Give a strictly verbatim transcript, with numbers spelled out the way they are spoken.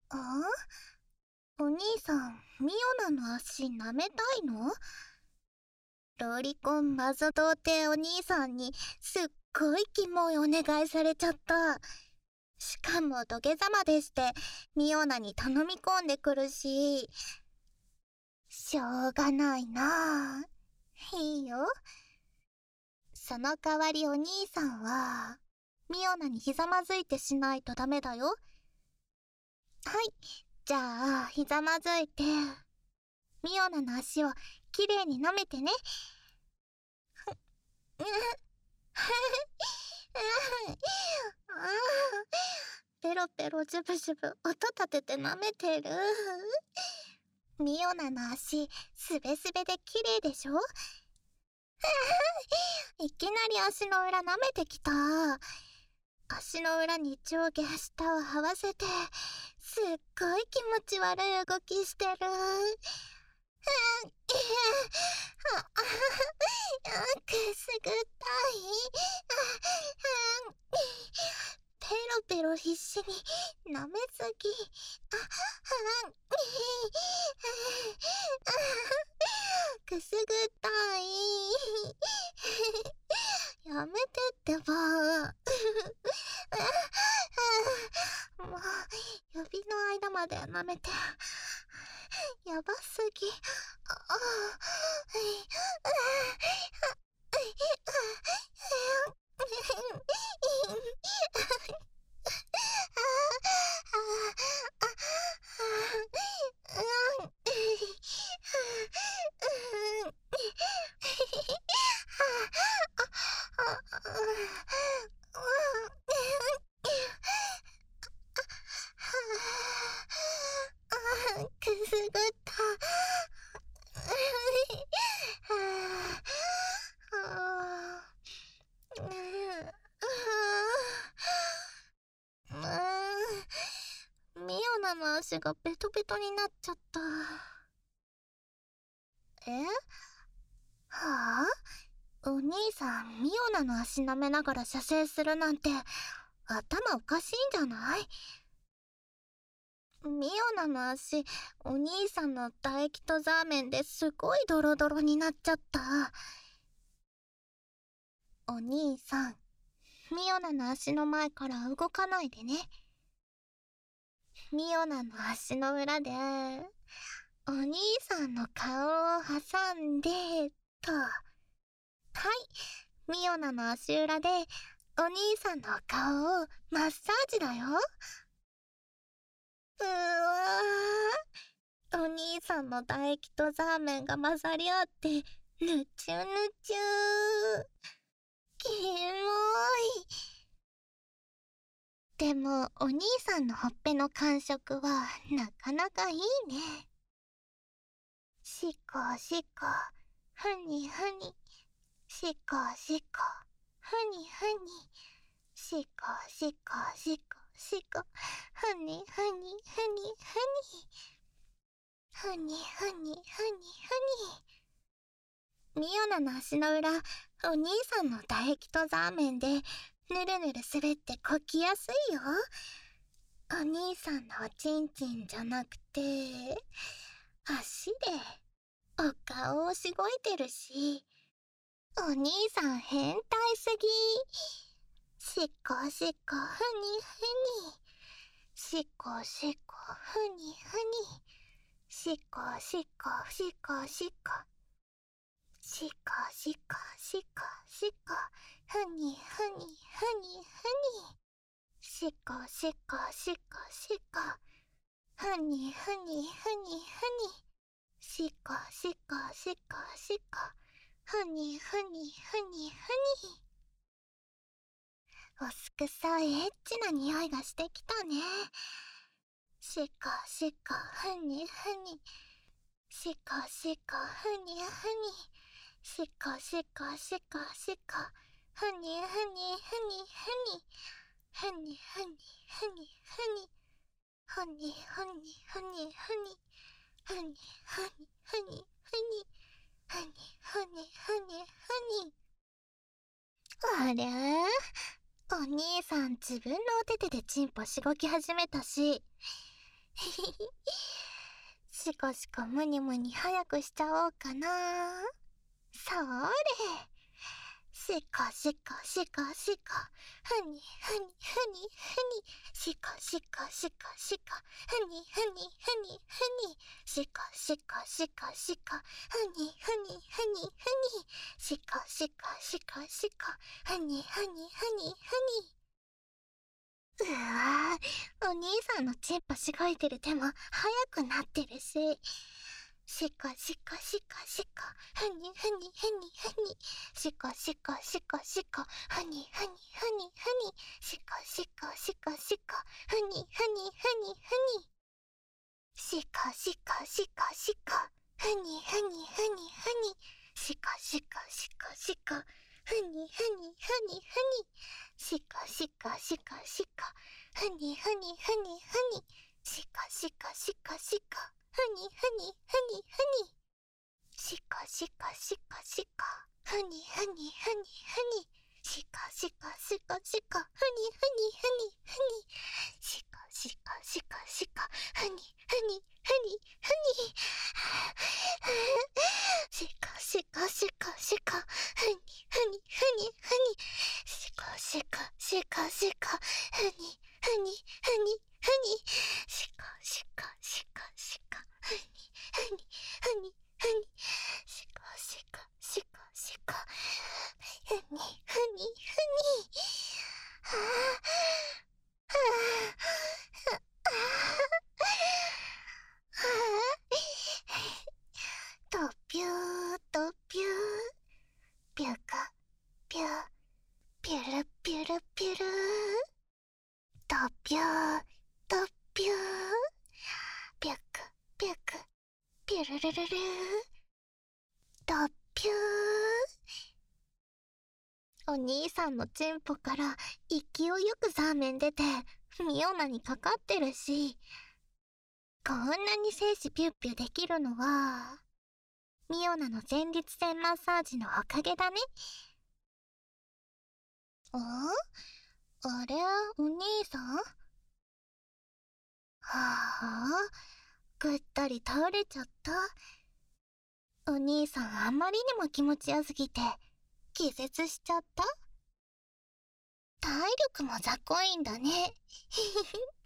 あ、お兄さん、ミオナの足舐めたいの？ロリコンマゾ童貞お兄さんにすっごいキモいお願いされちゃった。しかも土下座までしてミオナに頼み込んでくるし、しょうがないなあ。いいよ。その代わりお兄さんはミオナにひざまずいてしないとダメだよ。はい、じゃあひざまずいてミオナの足をきれいに舐めてね。ペロペロジュブジュブ音立てて舐めてる。ミオナの足すべすべで綺麗でしょ？いきなり足の裏舐めてきた。足の裏に上下下を合わせてすっごい気持ち悪い動きしてる。くすぐったい。ペロペロ必死に舐めすぎ。くすぐったい。やめてってば。もう指の間まで舐めてやばすぎ。くすぐった。ミオナの足がベトベトになっちゃった。え？はあ？お兄さん、ミオナの足舐めながら射精するなんて頭おかしいんじゃない？ミオナの足、お兄さんの唾液とザーメンですごいドロドロになっちゃった。お兄さん、ミオナの足の前から動かないでね。ミオナの足の裏でお兄さんの顔を挟んでと。はい、ミオナの足裏でお兄さんの顔をマッサージだよ。うわー、お兄さんの唾液とザーメンが混ざり合ってぬちゅぬちゅー。キモい。でもお兄さんのほっぺの感触はなかなかいいね。しこしこ、ふにふに、しこしこ、ふにふに、しこしこしこしこ、ふにふにふにふに、ふにふにふにふに。ミオナの足の裏、お兄さんの唾液とザーメンでぬるぬる滑ってこきやすいよ。お兄さんのおちんちんじゃなくて足でお顔をしごいてるし、お兄さん変態すぎ。しこしこふにふに、しこしこふにふに、しこしこしこしこ、しこしこしこしこ、ふにふにふにふに、しこしこしこしこ、ふにふにふにふに、しこしこしこしこ、ふにふにふにふに。おすくさいエッチな匂いがしてきたね。しこしこふにふに、しこしこふにふに、しこしこしこしこ、ふにふにふにふに、ふにふにふにふに、ふにふにふにふに、ふにふにふにふに、ふにふにふにふに。あれ？お兄さん自分のお手手でチンポしごき始めたし、 シコシコムニムニ早くしちゃおうかな。それ。シコシコシコシコ、ふにふにふにふに、シコシコシコシコ、ふにふにふにふに、シコシコシコシコ、ふにふにふにふに、シコシコシコシコ、ふにふにふにふに。うわぁ、お兄さんのチンポしごいてる手も速くなってるし。シコシコシコシコ、ふにふにふにふに、シコシコシコシコ、ふにふにふにふに、シコシコシコシコ、ふにふにふにふに、シコシコシコシコ、ふにふにふにふに、シコシコシコシコ、ふにふにふにふに、シコシコシコシコ、ふにふにふにふに、シコシコシコシコ、ふにふにふにふに、シコシコシコシコ、ふにふにふにふに、シコシコシコシコ、ふにふにふにふに、シコシコシコシコ、ふにふにふにふに、シコシコシコシコ、ふにふにふにふに、シコシコシコシコ、ふにふにふにふに、シコシコシコシコ、ふにふにふにふに、シコシコシコシコ、ふにふにふに、はぁ、はぁ、はぁ、とぴゅーとぴゅー、ぴゅかぴゅ、ぴゅるぴゅるぴゅる、とぴゅーとぴゅー、ぴゅくぴゅく、ぴゅるるるる、とぴゅー。お兄さんのチンポから勢いよくザーメン出てミオナにかかってるし、こんなに精子ピュッピュできるのはミオナの前立腺マッサージのおかげだね。あ？あれ、お兄さん？はあ、ぐったり倒れちゃった。お兄さんあんまりにも気持ちよすぎて気絶しちゃった？体力も雑魚いんだね。